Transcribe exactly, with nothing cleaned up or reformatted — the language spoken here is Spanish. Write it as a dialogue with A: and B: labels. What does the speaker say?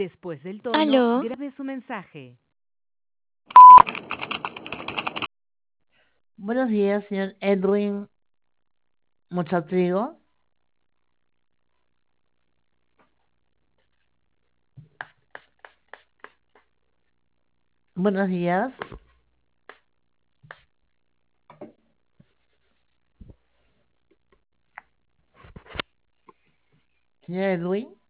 A: Después del tono,
B: Aló,
A: grabe su mensaje.
C: Buenos días, señor Edwin Mochatrigo. Buenos días. Señor Edwin.